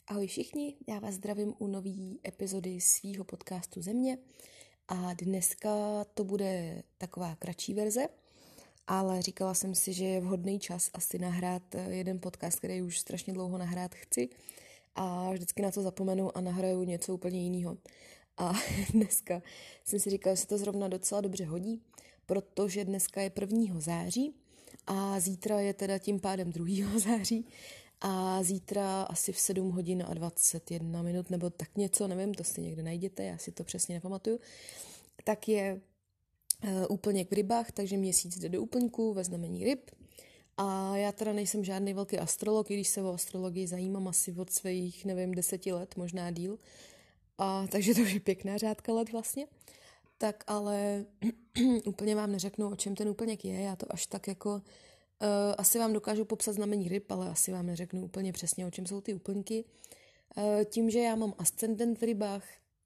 Ahoj všichni, já vás zdravím u nové epizody svýho podcastu Země a dneska to bude taková kratší verze, ale říkala jsem si, že je vhodný čas asi nahrát jeden podcast, který už strašně dlouho nahrát chci a vždycky na to zapomenu a nahraju něco úplně jiného. A dneska jsem si říkala, že se to zrovna docela dobře hodí, protože dneska je 1. září a zítra je teda tím pádem 2. září a zítra asi v 7 hodin a 21 minut nebo tak něco, nevím, to si někde najděte, já si to přesně nepamatuju, tak je úplněk v rybách, takže měsíc jde do úplňku ve znamení ryb. A já teda nejsem žádný velký astrolog, i když se o astrologii zajímám asi od svých, 10 let, možná díl. A takže to je pěkná řádka let vlastně. Tak ale úplně vám neřeknu, o čem ten úplněk je, já to až tak jako asi vám dokážu popsat znamení ryb, ale asi vám neřeknu úplně přesně, o čem jsou ty úplňky. Tím, že já mám ascendent v rybách,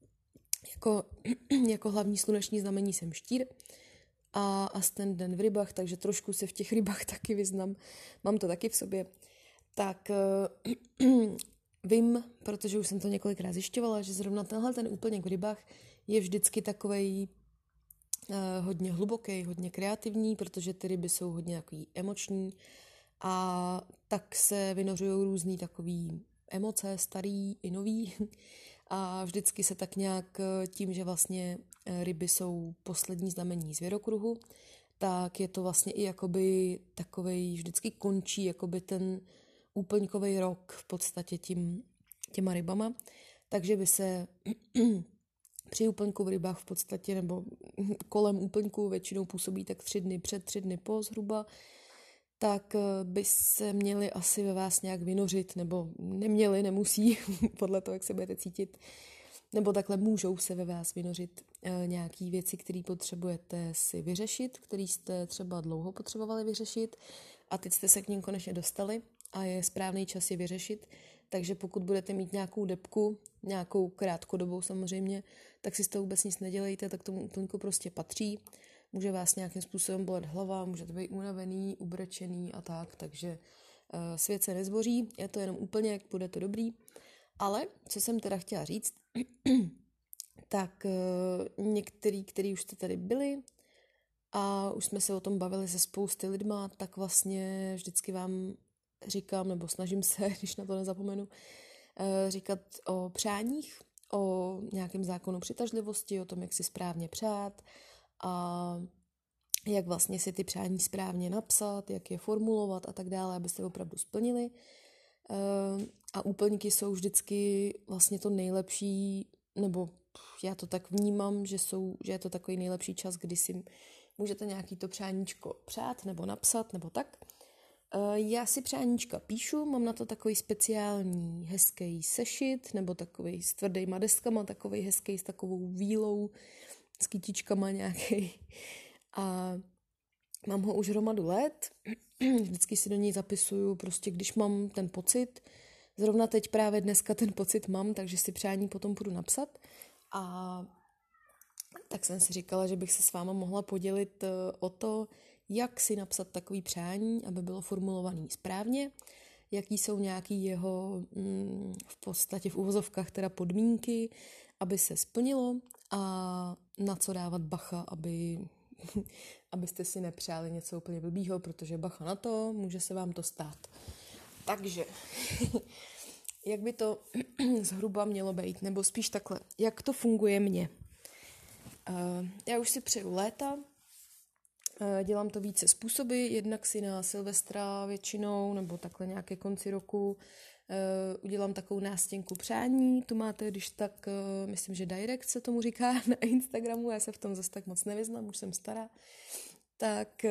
jako hlavní sluneční znamení jsem štír a ascendent v rybách, takže trošku se v těch rybách taky vyznám, mám to taky v sobě. Tak vím, protože už jsem to několikrát zjišťovala, že zrovna ten úplněk v rybách je vždycky takovej hodně hluboký, hodně kreativní, protože ty ryby jsou hodně takový emoční a tak se vynořují různý takový emoce, starý i nový a vždycky se tak nějak tím, že vlastně ryby jsou poslední znamení zvěrokruhu, tak je to vlastně i jakoby takovej, vždycky končí jakoby ten úplňkový rok v podstatě těma rybama, takže by se při úplňku v rybách v podstatě, nebo kolem úplňku většinou působí tak 3 dny před, 3 dny po zhruba, tak by se měli asi ve vás nějak vynořit, nebo neměli, nemusí, podle toho, jak se budete cítit, nebo takhle můžou se ve vás vynořit nějaký věci, které potřebujete si vyřešit, které jste třeba dlouho potřebovali vyřešit a teď jste se k ním konečně dostali a je správný čas je vyřešit. Takže pokud budete mít nějakou debku, nějakou krátkodobou samozřejmě, tak si z toho vůbec nic nedělejte, tak tomu úplňku prostě patří. Může vás nějakým způsobem bolet hlava, můžete být unavený, ubrečený a tak, takže svět se nezboří, je to jenom úplněk, bude to dobrý. Ale, co jsem teda chtěla říct, tak některý, který už jste tady byli a už jsme se o tom bavili se spousty lidma, tak vlastně vždycky vám říkám, nebo snažím se, když na to nezapomenu, říkat o přáních, o nějakém zákonu přitažlivosti, o tom, jak si správně přát a jak vlastně si ty přání správně napsat, jak je formulovat a tak dále, abyste opravdu splnili. A úplňky jsou vždycky vlastně to nejlepší, nebo já to tak vnímám, že je to takový nejlepší čas, kdy si můžete nějaký to přáníčko přát nebo napsat, nebo tak. Já si přáníčka píšu, mám na to takový speciální hezký sešit, nebo takový s tvrdýma deskama, takový hezký s takovou vílou, s kytičkama nějaký. A mám ho už hromadu let, vždycky si do něj zapisuju, prostě když mám ten pocit, zrovna teď právě dneska ten pocit mám, takže si přání potom půjdu napsat. A tak jsem si říkala, že bych se s váma mohla podělit o to, jak si napsat takový přání, aby bylo formulovaný správně, jaký jsou nějaký jeho v podstatě v uvozovkách teda podmínky, aby se splnilo a na co dávat bacha, abyste si nepřáli něco úplně blbýho, protože bacha na to, může se vám to stát. Takže, jak by to zhruba mělo být, nebo spíš takhle, jak to funguje mně. Já už si přeju léta, dělám to více způsoby, jednak si na Silvestra většinou, nebo takhle nějaké konci roku, udělám takovou nástěnku přání, tu máte, když tak, myslím, že direct se tomu říká na Instagramu, já se v tom zase tak moc nevyznám, už jsem stará, tak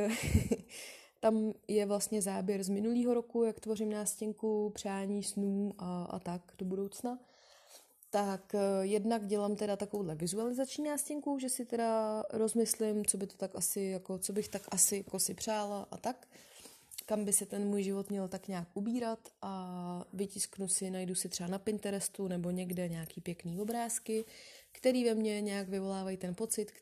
tam je vlastně záběr z minulého roku, jak tvořím nástěnku přání, snů a tak do budoucna. Tak jednak dělám teda takovouhle vizualizační nástěnku, že si teda rozmyslím, co bych tak asi jako si přála a tak, kam by se ten můj život měl tak nějak ubírat a vytisknu si, najdu si třeba na Pinterestu nebo někde nějaký pěkný obrázky, který ve mně nějak vyvolávají ten pocit,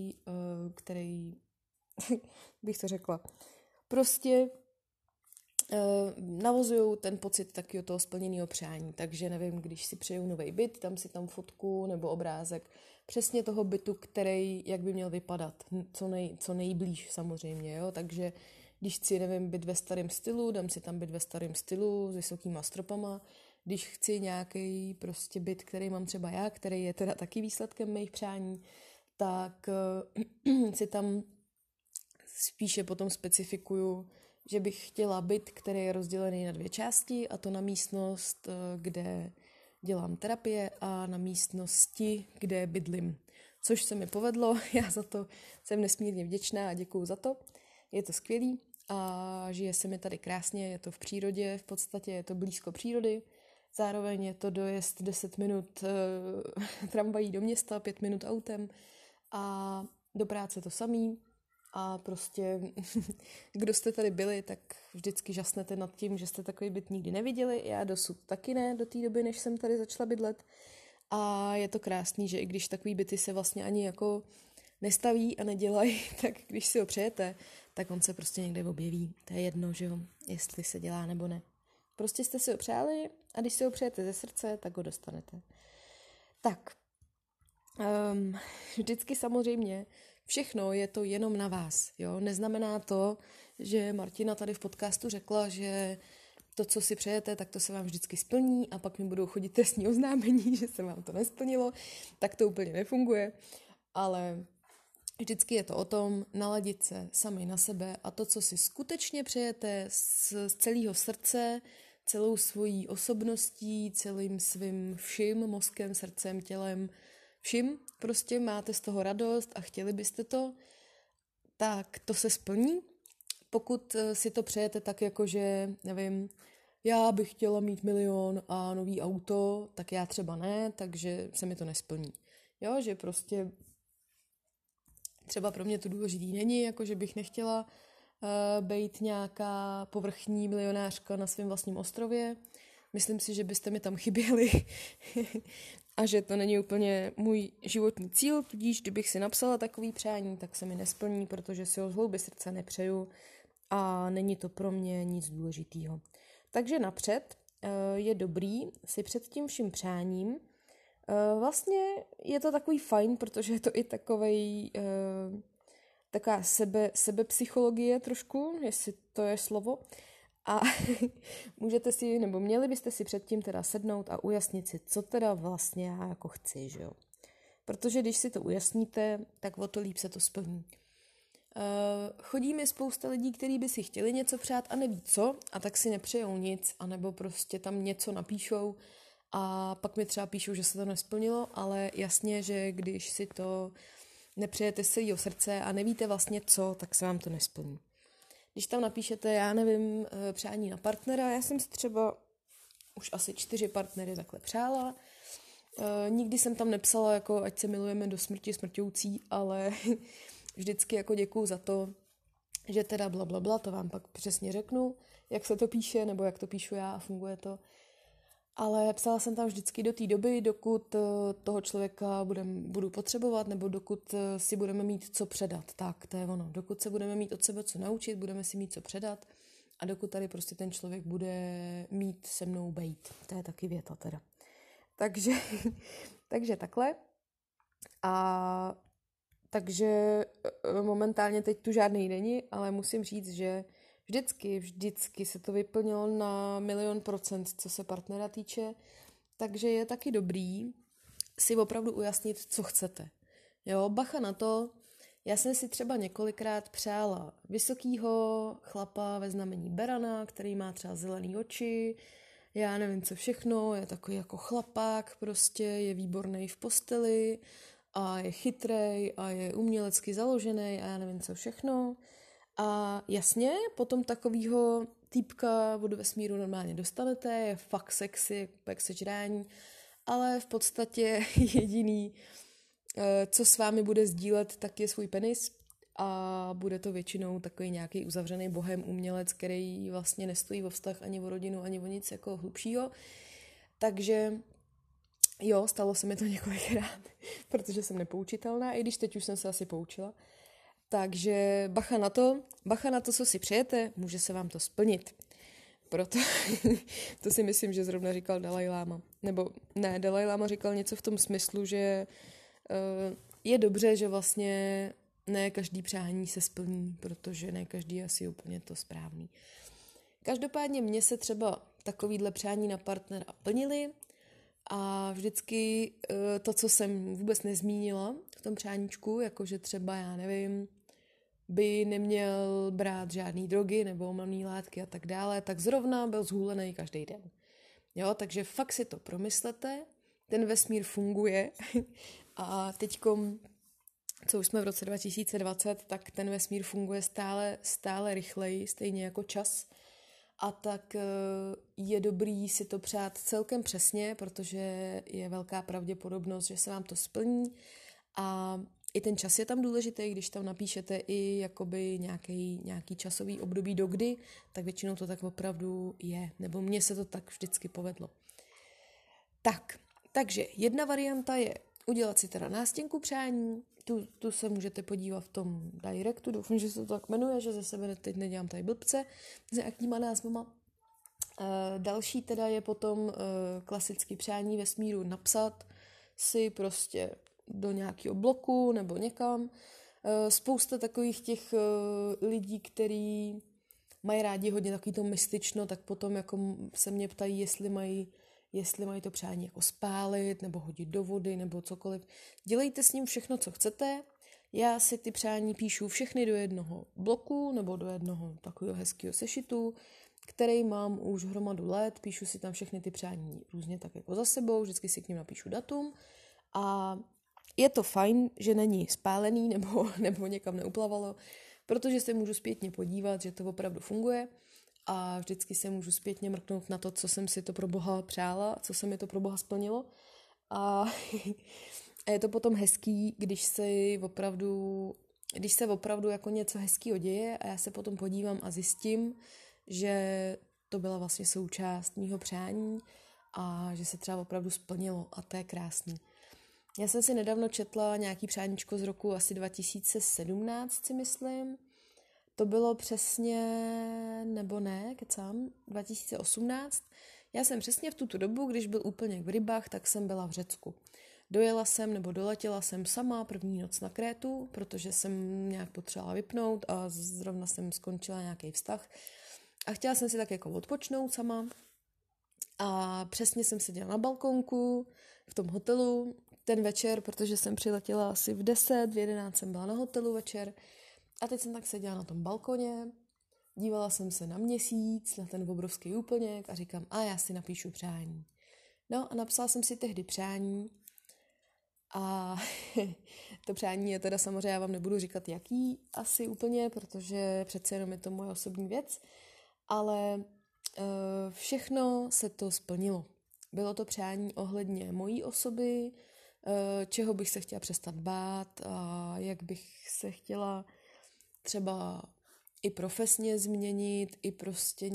který bych to řekla. Prostě navozují ten pocit taky toho splněného přání. Takže nevím, když si přeju nový byt, tam si tam fotku nebo obrázek přesně toho bytu, který, jak by měl vypadat, co nejblíž samozřejmě, jo, takže když chci, nevím, byt ve starém stylu, dám si tam byt ve starém stylu s vysokýma stropama. Když chci nějaký prostě byt, který mám třeba já, který je teda taky výsledkem mých přání, tak si tam spíše potom specifikuju, že bych chtěla byt, který je rozdělený na 2 části, a to na místnost, kde dělám terapie, a na místnosti, kde bydlím. Což se mi povedlo, já za to jsem nesmírně vděčná a děkuju za to. Je to skvělý a žije se mi tady krásně, je to v přírodě, v podstatě je to blízko přírody. Zároveň je to dojezd 10 minut tramvají do města, 5 minut autem a do práce to samý. A prostě, kdo jste tady byli, tak vždycky žasnete nad tím, že jste takový byt nikdy neviděli. Já dosud taky ne, do té doby, než jsem tady začala bydlet. A je to krásný, že i když takový byty se vlastně ani jako nestaví a nedělají, tak když si ho přejete, tak on se prostě někde objeví. To je jedno, že jo, jestli se dělá nebo ne. Prostě jste si ho přáli a když si ho přejete ze srdce, tak ho dostanete. Tak, vždycky samozřejmě všechno je to jenom na vás. Jo? Neznamená to, že Martina tady v podcastu řekla, že to, co si přejete, tak to se vám vždycky splní a pak mi budou chodit trestní oznámení, že se vám to nesplnilo. Tak to úplně nefunguje. Ale vždycky je to o tom naladit se sami na sebe a to, co si skutečně přejete z celého srdce, celou svojí osobností, celým svým vším, mozkem, srdcem, tělem, vším, prostě máte z toho radost a chtěli byste to, tak to se splní. Pokud si to přejete tak jako, že nevím, já bych chtěla mít 1 milion a nový auto, tak já třeba ne, takže se mi to nesplní. Jo, že prostě třeba pro mě to důležitý není, jako že bych nechtěla být nějaká povrchní milionářka na svém vlastním ostrově. Myslím si, že byste mi tam chyběli a že to není úplně můj životní cíl, tudíž kdybych si napsala takový přání, tak se mi nesplní, protože si ho z hloubi srdce nepřeju a není to pro mě nic důležitýho. Takže napřed je dobrý si před tím vším přáním. Vlastně je to takový fajn, protože je to i taková sebepsychologie trošku, jestli to je slovo. A můžete si, nebo měli byste si předtím teda sednout a ujasnit si, co teda vlastně já jako chci, že jo. Protože když si to ujasníte, tak o to líp se to splní. Chodí mi spousta lidí, kteří by si chtěli něco přát a neví co, a tak si nepřejou nic, anebo prostě tam něco napíšou a pak mi třeba píšou, že se to nesplnilo, ale jasně, že když si to nepřejete z celého srdce a nevíte vlastně co, tak se vám to nesplní. Když tam napíšete, já nevím, přání na partnera, já jsem si třeba už asi 4 partnery takhle přála. Nikdy jsem tam nepsala, jako ať se milujeme do smrti smrťoucí, ale vždycky jako děkuju za to, že teda blablabla, to vám pak přesně řeknu, jak se to píše, nebo jak to píšu já a funguje to. Ale psala jsem tam vždycky do té doby, dokud toho člověka budu potřebovat, nebo dokud si budeme mít co předat. Tak, to je ono. Dokud se budeme mít od sebe co naučit, budeme si mít co předat a dokud tady prostě ten člověk bude mít se mnou bejt. To je taky věta teda. Takže takhle. A takže momentálně teď tu žádný není, ale musím říct, že vždycky se to vyplnilo na 1,000,000%, co se partnera týče, takže je taky dobrý si opravdu ujasnit, co chcete. Jo, bacha na to, já jsem si třeba několikrát přála vysokýho chlapa ve znamení berana, který má třeba zelený oči, já nevím co všechno, je takový jako chlapák, prostě je výborný v posteli a je chytrej a je umělecky založený a já nevím co všechno. A jasně, potom takovýho týpka od vesmíru normálně dostanete, je fakt sexy, jak sežrání, ale v podstatě jediný, co s vámi bude sdílet, tak je svůj penis a bude to většinou takový nějaký uzavřený bohem umělec, který vlastně nestojí o vztah ani o rodinu, ani o nic jako hlubšího. Takže jo, stalo se mi to několikrát, protože jsem nepoučitelná, i když teď už jsem se asi poučila. Takže bacha na to, co si přejete, může se vám to splnit. Proto to si myslím, že zrovna říkal Dalaj Lama. Nebo ne, Dalaj Lama říkal něco v tom smyslu, že je dobře, že vlastně ne každý přání se splní, protože ne každý je asi úplně to správný. Každopádně mně se třeba takovýhle přání na partnera plnily a vždycky to, co jsem vůbec nezmínila v tom přáníčku, jakože třeba, já nevím, by neměl brát žádný drogy nebo omamné látky a tak dále, tak zrovna byl zhůlený každý den. Jo, takže fakt si to promyslete, ten vesmír funguje a teďkom, co už jsme v roce 2020, tak ten vesmír funguje stále rychleji, stejně jako čas. A tak je dobrý si to přát celkem přesně, protože je velká pravděpodobnost, že se vám to splní. A i ten čas je tam důležitý, když tam napíšete i jakoby nějaký časový období dokdy, tak většinou to tak opravdu je. Nebo mně se to tak vždycky povedlo. Takže jedna varianta je udělat si teda nástěnku přání, tu se můžete podívat v tom directu, doufám, že se to tak jmenuje, že ze sebe teď nedělám tady blbce s nějakýma názvama. Další teda je potom klasický přání vesmíru napsat si prostě do nějakého bloku nebo někam. Spousta takových těch lidí, kteří mají rádi hodně takový to mystično, tak potom jako se mě ptají, jestli mají to přání jako spálit, nebo hodit do vody, nebo cokoliv. Dělejte s ním všechno, co chcete. Já si ty přání píšu všechny do jednoho bloku, nebo do jednoho takového hezkého sešitu, který mám už hromadu let. Píšu si tam všechny ty přání různě tak jako za sebou, vždycky si k ním napíšu datum. A je to fajn, že není spálený, nebo někam neuplavalo, protože se můžu zpětně podívat, že to opravdu funguje. A vždycky se můžu zpětně mrknout na to, co jsem si to pro Boha přála, co se mi to pro Boha splnilo. A je to potom hezký, když se opravdu jako něco hezkýho děje a já se potom podívám a zjistím, že to byla vlastně součást mýho přání a že se třeba opravdu splnilo a to je krásný. Já jsem si nedávno četla nějaký přáníčko z roku asi 2017, si myslím. To bylo přesně, nebo ne, kecám, 2018. Já jsem přesně v tuto dobu, když byl úplně v rybách, tak jsem byla v Řecku. Doletěla jsem sama první noc na Krétu, protože jsem nějak potřebovala vypnout a zrovna jsem skončila nějaký vztah. A chtěla jsem si tak jako odpočnout sama. A přesně jsem seděla na balkonku v tom hotelu ten večer, protože jsem přiletěla asi v 10, v 11 jsem byla na hotelu večer. A teď jsem tak seděla na tom balkoně, dívala jsem se na měsíc, na ten obrovský úplněk a říkám, já si napíšu přání. No a napsala jsem si tehdy přání a to přání je teda samozřejmě, já vám nebudu říkat jaký asi úplně, protože přece jenom je to moje osobní věc, ale všechno se to splnilo. Bylo to přání ohledně mojí osoby, čeho bych se chtěla přestat bát a jak bych se chtěla třeba i profesně změnit, i prostě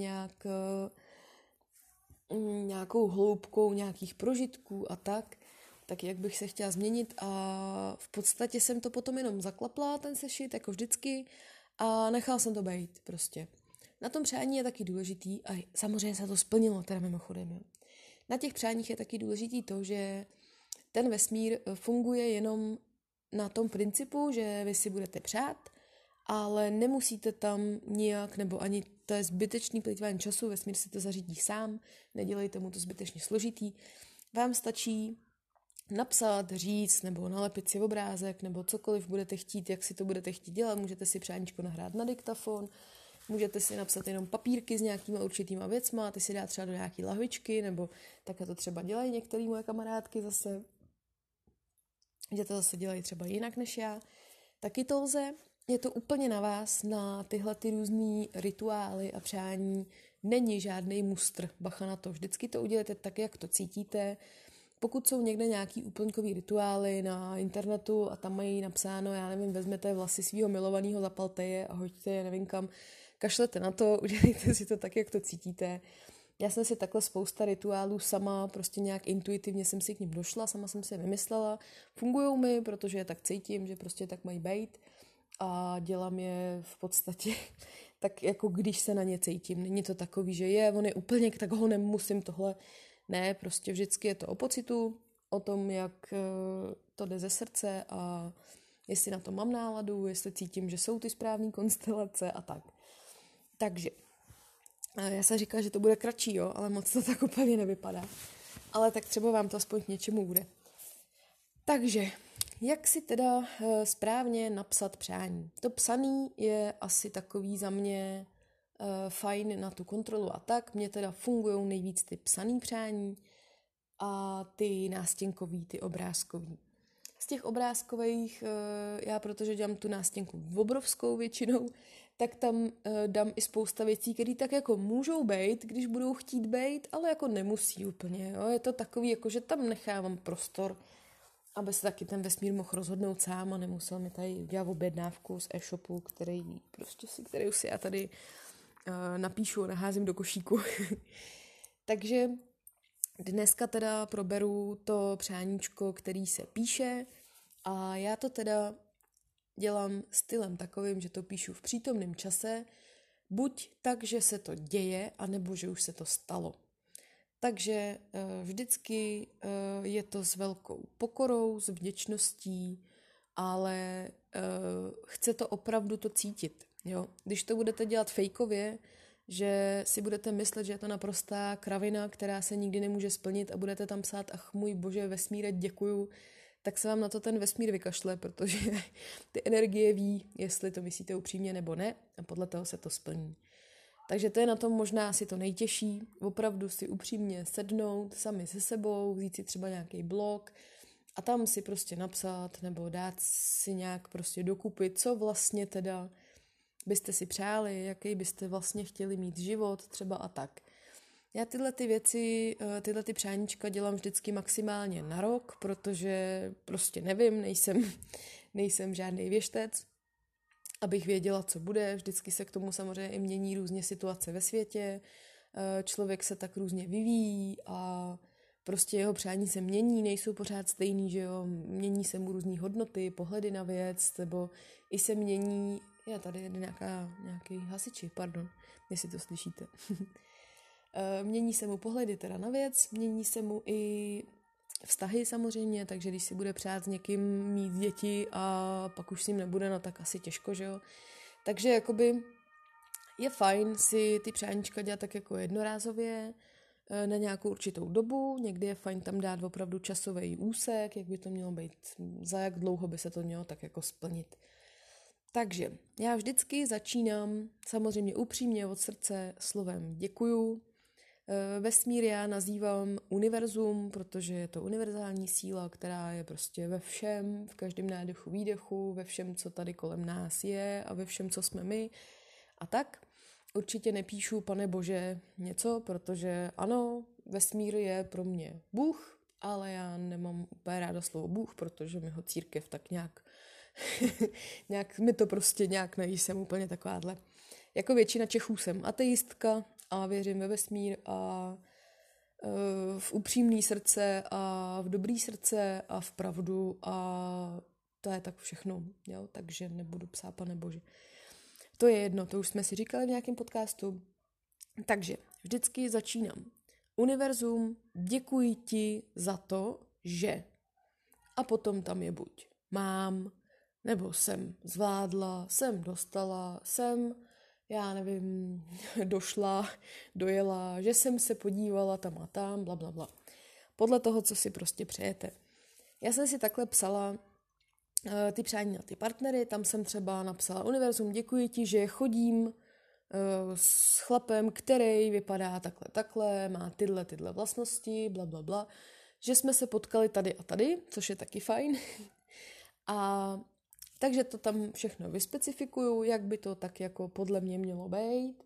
nějakou hloubkou nějakých prožitků a tak jak bych se chtěla změnit a v podstatě jsem to potom jenom zaklapla, ten sešit, jako vždycky a nechala jsem to bejt prostě. Na tom přání je taky důležitý a samozřejmě se to splnilo, teda mimochodem. Jo. Na těch přáních je taky důležitý to, že ten vesmír funguje jenom na tom principu, že vy si budete přát, ale nemusíte tam nijak, nebo ani to je zbytečný plýtvání času, vesmír si to zařídí sám, nedělejte mu to zbytečně složitý. Vám stačí napsat, říct, nebo nalepit si obrázek, nebo cokoliv budete chtít, jak si to budete chtít dělat, můžete si přáníčko nahrát na diktafon, můžete si napsat jenom papírky s nějakýma určitýma věcma, ty si dát třeba do nějaký lahvičky, nebo takhle to třeba dělají některé moje kamarádky zase, že to zase dělají třeba jinak než já. Taky to lze. Je to úplně na vás, na tyhle ty různý rituály a přání. Není žádný mustr, bacha na to. Vždycky to udělejte tak, jak to cítíte. Pokud jsou někde nějaký úplňkový rituály na internetu a tam mají napsáno, já nevím, vezmete vlasy svého milovaného, zapalte je a hoďte je nevím kam, kašlete na to, udělejte si to tak, jak to cítíte. Já jsem si takhle spousta rituálů sama, prostě nějak intuitivně jsem si k ním došla, sama jsem si je vymyslela. Fungujou mi, protože je tak cítím, že prostě tak mají být a dělám je v podstatě tak jako když se na ně cítím. Není to takový, že on je úplně, tak ho nemusím tohle. Ne, prostě vždycky je to o pocitu, o tom, jak to jde ze srdce a jestli na to mám náladu, jestli cítím, že jsou ty správné konstelace a tak. Takže, já jsem říkala, že to bude kratší, jo, ale moc to tak úplně nevypadá. Ale tak třeba vám to aspoň k něčemu bude. Takže, jak si teda správně napsat přání? To psaný je asi takový za mě fajn na tu kontrolu a tak. Mně teda fungují nejvíc ty psaný přání a ty nástěnkový, ty obrázkový. Z těch obrázkových, já protože dělám tu nástěnku obrovskou většinou, tak tam dám i spousta věcí, které tak jako můžou být, když budou chtít být, ale jako nemusí úplně. Jo? Je to takový, jako že tam nechávám prostor, aby se taky ten vesmír mohl rozhodnout sám a nemusel mi tady dělat objednávku z e-shopu, kterou si já tady napíšu, naházím do košíku. Takže dneska teda proberu to přáníčko, který se píše a já to teda dělám stylem takovým, že to píšu v přítomném čase, buď tak, že se to děje, anebo že už se to stalo. Takže vždycky je to s velkou pokorou, s vděčností, ale chce to opravdu to cítit. Jo? Když to budete dělat fejkově, že si budete myslet, že je to naprostá kravina, která se nikdy nemůže splnit a budete tam psát, ach můj bože, vesmíre, děkuju, tak se vám na to ten vesmír vykašle, protože ty energie ví, jestli to myslíte upřímně nebo ne a podle toho se to splní. Takže to je na tom možná asi to nejtěžší, opravdu si upřímně sednout sami se sebou, vzít si třeba nějaký blog a tam si prostě napsat nebo dát si nějak prostě dokupit, co vlastně teda byste si přáli, jaký byste vlastně chtěli mít život třeba a tak. Já tyhle ty věci, tyhle ty přáníčka dělám vždycky maximálně na rok, protože prostě nevím, nejsem žádný věštec, abych věděla, co bude. Vždycky se k tomu samozřejmě i mění různě situace ve světě, člověk se tak různě vyvíjí a prostě jeho přání se mění, nejsou pořád stejný, že jo, mění se mu různý hodnoty, pohledy na věc, nebo i se mění, tady je nějaký hasiči, pardon, jestli to slyšíte. Mění se mu pohledy teda na věc, mění se mu i vztahy samozřejmě, takže když si bude přát s někým mít děti a pak už s ním nebude, no tak asi těžko, že jo. Takže jakoby je fajn si ty přáníčka dělat tak jako jednorázově na nějakou určitou dobu, někdy je fajn tam dát opravdu časový úsek, jak by to mělo být, za jak dlouho by se to mělo tak jako splnit. Takže já vždycky začínám samozřejmě upřímně od srdce slovem děkuju. Vesmír já nazývám univerzum, protože je to univerzální síla, která je prostě ve všem, v každém nádechu, výdechu, ve všem, co tady kolem nás je a ve všem, co jsme my. A tak určitě nepíšu, Pane Bože, něco, protože ano, vesmír je pro mě Bůh, ale já nemám úplně ráda slovo Bůh, protože mi ho církev tak nějak mi to prostě nějak nejsem úplně takováhle. Jako většina Čechů jsem ateistka a věřím ve vesmír a v upřímný srdce a v dobrý srdce a v pravdu a to je tak všechno, jo? Takže nebudu psát Pane Bože. To je jedno, to už jsme si říkali v nějakém podcastu. Takže vždycky začínám. Univerzum, děkuji ti za to, že. A potom tam je buď mám, nebo jsem zvládla, jsem dostala, jsem, já nevím, došla, dojela, že jsem se podívala tam a tam, bla, bla, bla. Podle toho, co si prostě přejete. Já jsem si takhle psala ty přání na ty partnery, tam jsem třeba napsala univerzum, děkuji ti, že chodím s chlapem, který vypadá takhle, má tyhle vlastnosti, bla, bla, bla, že jsme se potkali tady a tady, což je taky fajn. A takže to tam všechno vyspecifikuju, jak by to tak jako podle mě mělo být.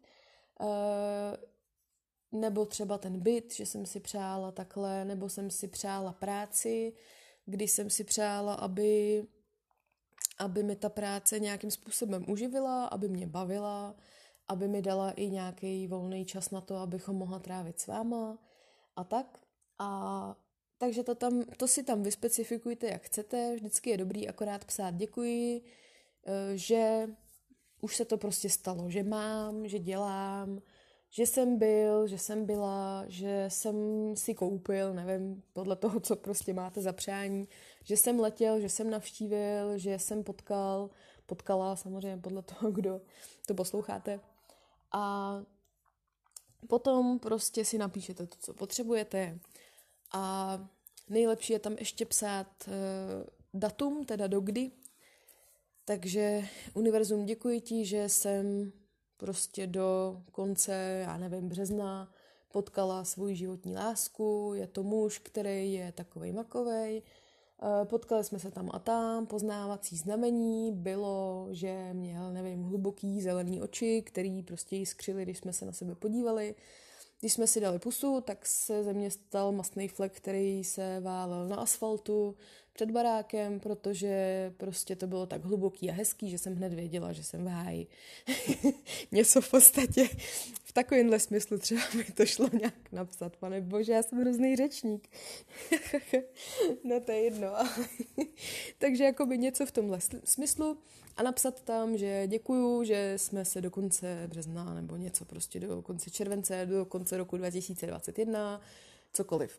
Nebo třeba ten byt, že jsem si přála takhle, nebo jsem si přála práci, kdy jsem si přála, aby mi ta práce nějakým způsobem uživila, aby mě bavila, aby mi dala i nějaký volný čas na to, abychom mohla trávit s váma a tak. Takže to si tam vyspecifikujte, jak chcete. Vždycky je dobrý akorát psát děkuji, že už se to prostě stalo, že mám, že dělám, že jsem byl, že jsem byla, že jsem si koupil, nevím, podle toho, co prostě máte za přání, že jsem letěl, že jsem navštívil, že jsem potkala samozřejmě podle toho, kdo to posloucháte. A potom prostě si napíšete to, co potřebujete. A nejlepší je tam ještě psát datum, teda dokdy. Takže univerzum, děkuji ti, že jsem prostě do konce, já nevím, března potkala svou životní lásku. Je to muž, který je takovej makovej. Potkali jsme se tam a tam, poznávací znamení bylo, že měl, nevím, hluboký zelený oči, který prostě jiskřili, když jsme se na sebe podívali. Když jsme si dali pusu, tak se ze mě stal mastný flek, který se válel na asfaltu před barákem, protože prostě to bylo tak hluboký a hezký, že jsem hned věděla, že jsem v háji. Něco v podstatě v takovémhle smyslu třeba mi to šlo nějak napsat. Pane bože, já jsem hrozný řečník. No to je jedno. Takže jakoby něco v tomhle smyslu a napsat tam, že děkuju, že jsme se do konce března nebo něco prostě do konce července, do konce roku 2021, cokoliv.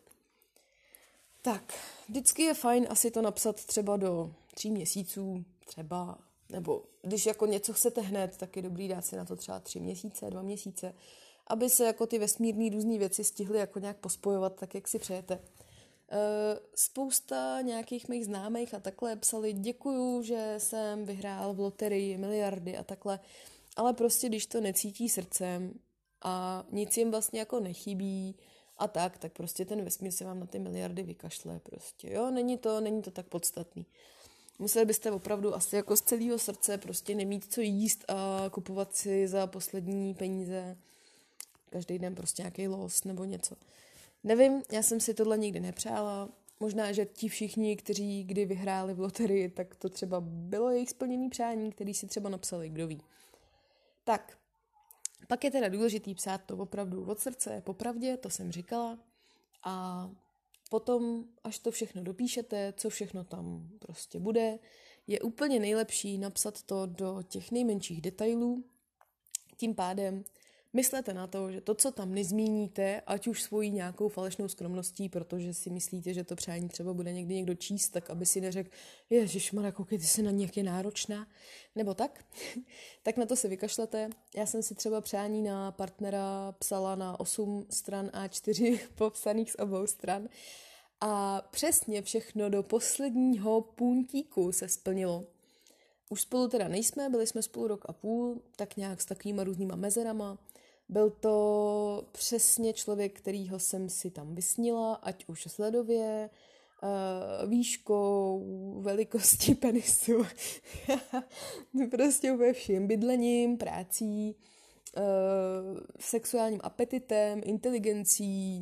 Tak, vždycky je fajn asi to napsat třeba do 3 měsíců, třeba, nebo když jako něco chcete hned, tak je dobrý dát si na to třeba 3 měsíce, 2 měsíce, aby se jako ty vesmírný různý věci stihly jako nějak pospojovat, tak jak si přejete. Spousta nějakých mých známých a takhle psali děkuju, že jsem vyhrál v loterii miliardy a takhle, ale prostě když to necítí srdcem a nic jim vlastně jako nechybí a tak prostě ten vesmír se vám na ty miliardy vykašle prostě, jo, není to tak podstatný. Museli byste opravdu asi jako z celého srdce prostě nemít co jíst a kupovat si za poslední peníze každý den prostě nějaký los nebo něco. Nevím, já jsem si tohle nikdy nepřála. Možná, že ti všichni, kteří kdy vyhráli v loterii, tak to třeba bylo jejich splněný přání, který si třeba napsali, kdo ví. Tak, pak je teda důležitý psát to opravdu od srdce, popravdě, to jsem říkala. A potom, až to všechno dopíšete, co všechno tam prostě bude, je úplně nejlepší napsat to do těch nejmenších detailů. Tím pádem myslete na to, že to, co tam nezmíníte, ať už svojí nějakou falešnou skromností, protože si myslíte, že to přání třeba bude někdy někdo číst, tak aby si neřekl, ježišmarja, koukej, ty jsi na nějaké náročná, nebo tak, tak na to si vykašlete. Já jsem si třeba přání na partnera psala na 8 stran A4 popsaných z obou stran a přesně všechno do posledního puntíku se splnilo. Už spolu teda nejsme, byli jsme spolu 1,5 roku, tak nějak s takovýma různýma mezerama. Byl to přesně člověk, kterýho jsem si tam vysnila, ať už sledově, výškou, velikostí penisu, prostě úplně vším, bydlením, prací, sexuálním apetitem, inteligencí,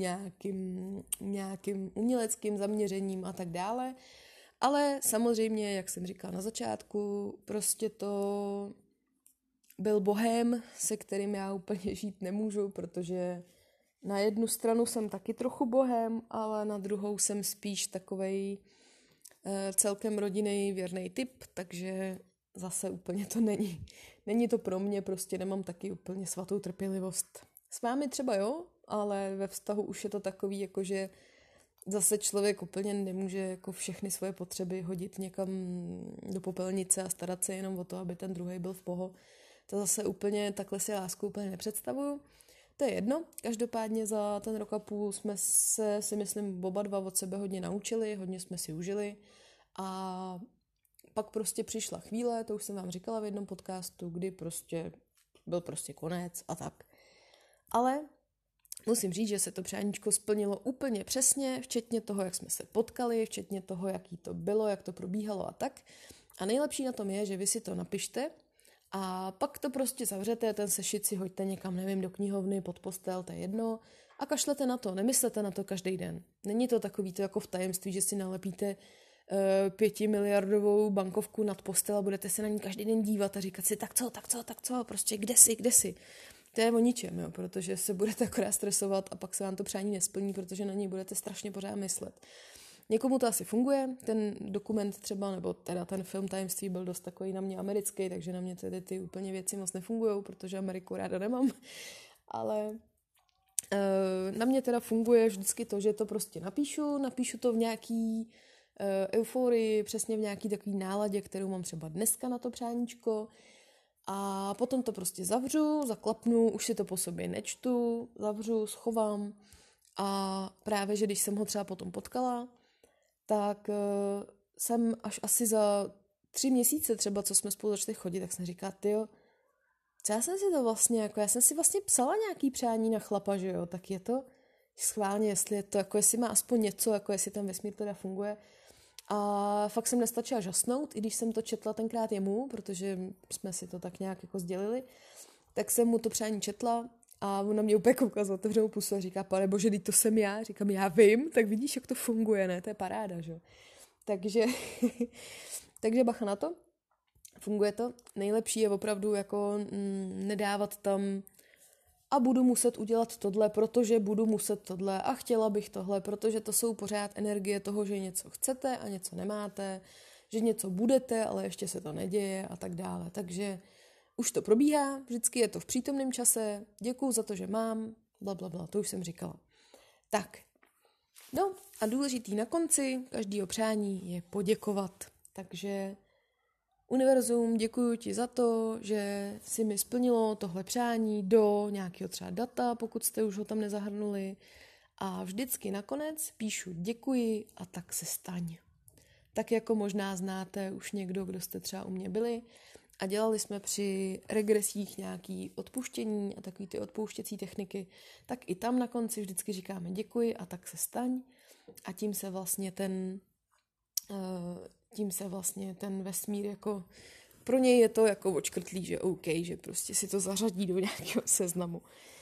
nějakým uměleckým zaměřením a tak dále. Ale samozřejmě, jak jsem říkala na začátku, prostě to byl bohém, se kterým já úplně žít nemůžu, protože na jednu stranu jsem taky trochu bohém, ale na druhou jsem spíš takovej celkem rodinný věrný typ, takže zase úplně to není. Není to pro mě, prostě nemám taky úplně svatou trpělivost. S vámi třeba jo, ale ve vztahu už je to takový, jakože zase člověk úplně nemůže jako všechny svoje potřeby hodit někam do popelnice a starat se jenom o to, aby ten druhej byl v poho. To zase úplně, takhle si lásku úplně nepředstavuju. To je jedno, každopádně za ten 1,5 roku jsme se, si myslím, oba dva od sebe hodně naučili, hodně jsme si užili a pak prostě přišla chvíle, to už jsem vám říkala v jednom podcastu, kdy prostě byl prostě konec a tak. Ale musím říct, že se to přáníčko splnilo úplně přesně, včetně toho, jak jsme se potkali, včetně toho, jaký to bylo, jak to probíhalo a tak. A nejlepší na tom je, že vy si to napište a pak to prostě zavřete, ten sešit si hoďte někam, nevím, do knihovny, pod postel, to je jedno, a kašlete na to, nemyslete na to každý den. Není to takový to jako v tajemství, že si nalepíte 5miliardovou bankovku nad postel a budete se na ní každý den dívat a říkat si tak co, prostě kde jsi. To je o ničem, jo, protože se budete akorát stresovat a pak se vám to přání nesplní, protože na něj budete strašně pořád myslet. Někomu to asi funguje, ten dokument třeba, nebo teda ten film Tajemství byl dost takový na mě americký, takže na mě tedy ty úplně věci moc nefungujou, protože Ameriku ráda nemám, ale na mě teda funguje vždycky to, že to prostě napíšu to v nějaký euforii, přesně v nějaký takový náladě, kterou mám třeba dneska na to přáníčko, a potom to prostě zavřu, zaklapnu, už si to po sobě nečtu, zavřu, schovám, a právě, že když jsem ho třeba potom potkala, tak jsem až asi za 3 měsíce třeba, co jsme spolu začali chodit, tak jsem říkala, tyjo, já jsem si to vlastně, jako já jsem si vlastně psala nějaký přání na chlapa, že jo, tak je to schválně, jestli je to, jako jestli má aspoň něco, jako jestli ten vesmír teda funguje. A fakt jsem nestačila žasnout, i když jsem to četla tenkrát jemu, protože jsme si to tak nějak jako sdělili, tak jsem mu to přání četla a on na mě úplně koukal s otevřenou pusu a říká, pane bože, teď to jsem já. Říkám, já vím, tak vidíš, jak to funguje, ne? To je paráda, že? Takže, takže bacha na to. Funguje to. Nejlepší je opravdu jako nedávat tam a budu muset udělat tohle, protože budu muset tohle a chtěla bych tohle, protože to jsou pořád energie toho, že něco chcete a něco nemáte, že něco budete, ale ještě se to neděje a tak dále. Takže už to probíhá, vždycky je to v přítomném čase, děkuju za to, že mám, blablabla, to už jsem říkala. Tak, no a důležitý na konci každého přání je poděkovat. Takže univerzum, děkuju ti za to, že si mi splnilo tohle přání do nějakého třeba data, pokud jste už ho tam nezahrnuli. A vždycky nakonec píšu děkuji a tak se staň. Tak jako možná znáte už někdo, kdo jste třeba u mě byli a dělali jsme při regresích nějaký odpuštění a takový ty odpouštěcí techniky, tak i tam na konci vždycky říkáme děkuji a tak se staň. A tím se vlastně ten vesmír jako, pro něj je to jako očkrtlý, že OK, že prostě si to zařadí do nějakého seznamu.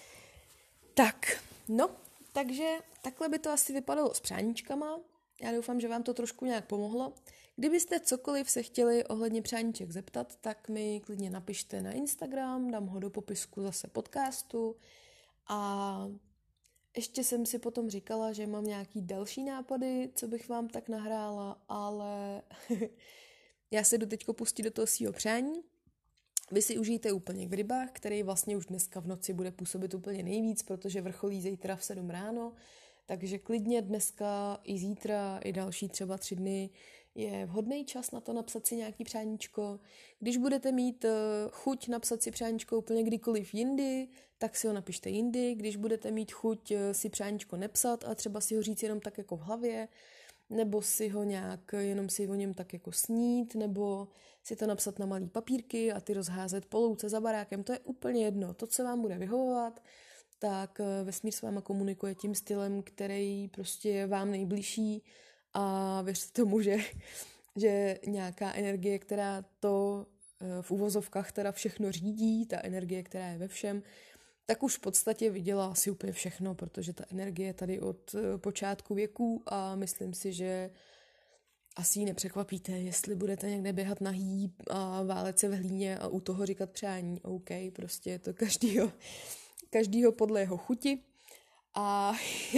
Tak, no, takže takhle by to asi vypadalo s přáníčkama. Já doufám, že vám to trošku nějak pomohlo. Kdybyste cokoliv se chtěli ohledně přáníček zeptat, tak mi klidně napište na Instagram, dám ho do popisku zase podcastu. A ještě jsem si potom říkala, že mám nějaký další nápady, co bych vám tak nahrála, ale já se jdu teďko pustit do toho svýho přání. Vy si užijte úplně v rybách, který vlastně už dneska v noci bude působit úplně nejvíc, protože vrcholí zítra v 7 ráno, takže klidně dneska i zítra, i další třeba 3 dny je vhodný čas na to napsat si nějaký přáníčko. Když budete mít chuť napsat si přáníčko úplně kdykoliv jindy, tak si ho napište jindy. Když budete mít chuť si přáníčko nepsat a třeba si ho říct jenom tak jako v hlavě, nebo si ho nějak, jenom si o něm tak jako snít, nebo si to napsat na malý papírky a ty rozházet po louce za barákem, to je úplně jedno. To, co vám bude vyhovovat, tak vesmír s váma komunikuje tím stylem, který prostě je vám nejbližší a věřte tomu, že nějaká energie, která to v uvozovkách teda všechno řídí, ta energie, která je ve všem, tak už v podstatě viděla asi úplně všechno, protože ta energie je tady od počátku věků a myslím si, že asi ji nepřekvapíte, jestli budete někde běhat nahý a válet se v hlíně a u toho říkat přání. OK, prostě je to každýho podle jeho chuti. A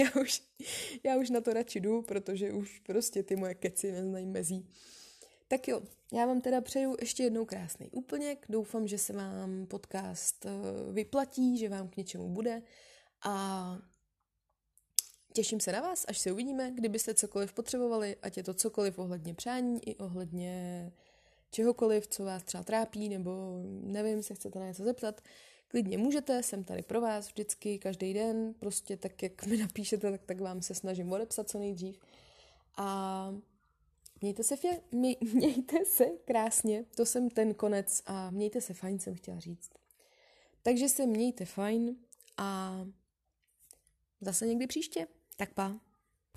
já už na to radši jdu, protože už prostě ty moje keci neznají mezí. Tak jo, já vám teda přeju ještě jednou krásný úplněk. Doufám, že se vám podcast vyplatí, že vám k něčemu bude a těším se na vás, až se uvidíme, kdybyste cokoliv potřebovali, ať je to cokoliv ohledně přání i ohledně čehokoliv, co vás třeba trápí, nebo nevím, se chcete na něco zeptat. Klidně můžete, jsem tady pro vás vždycky, každý den, prostě tak, jak mi napíšete, tak vám se snažím odepsat co nejdřív. A mějte se krásně, to jsem ten konec a mějte se fajn, jsem chtěla říct. Takže se mějte fajn a zase někdy příště. Tak pa.